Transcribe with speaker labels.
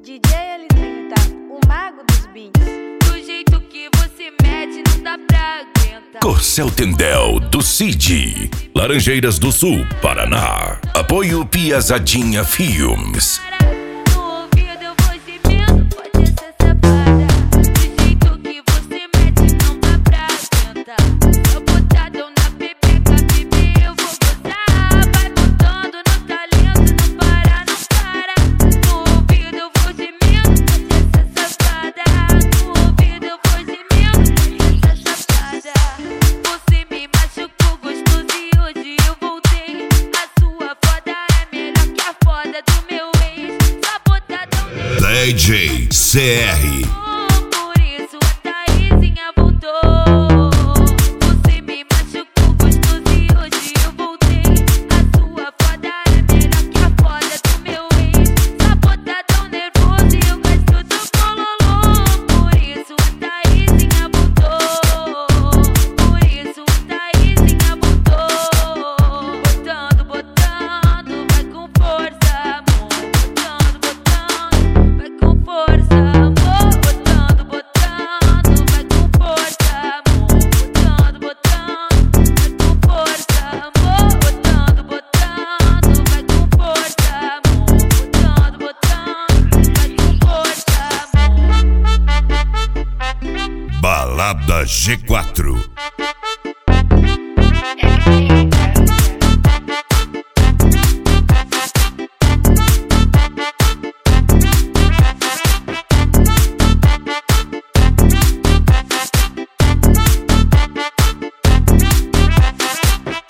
Speaker 1: DJ L30, o mago dos beats.
Speaker 2: Do jeito que você mete, não dá pra aguentar.
Speaker 3: Corcel Tendel do Cid, Laranjeiras do Sul, Paraná. Apoio Piazadinha Filmes.
Speaker 2: No ouvido eu vou gemendo, pode ser safada. Do jeito que você mete, não dá pra aguentar. Só botadão na pepeca, bebê, eu vou gozar. Vai botando no talento, não para, não para. No ouvido eu vou gemendo, pode ser safada. No ouvido eu vou gemendo, pode ser safada. Você me machucou gostoso e hoje eu voltei. A sua foda é melhor que a foda do meu ex. Só botadão nele.
Speaker 3: DJ CR.
Speaker 2: Por isso a Thaisinha voltou. Você me machucou gostoso e hoje eu voltei. A sua foda é melhor que a foda do meu ex. Só botadão nervoso e eu gosto do bololô. Por isso a Thaisinha voltou. Por isso a Thaisinha voltou. Botando, botando, vai com força, amor. Botando, botando, vai com força, amor. Botando, botando, vai com força, amor. Botando, botando, vai com força, amor. Botando, botando, vai com força, amor. Botando, botando, vai com força, amor.
Speaker 3: Balada G4.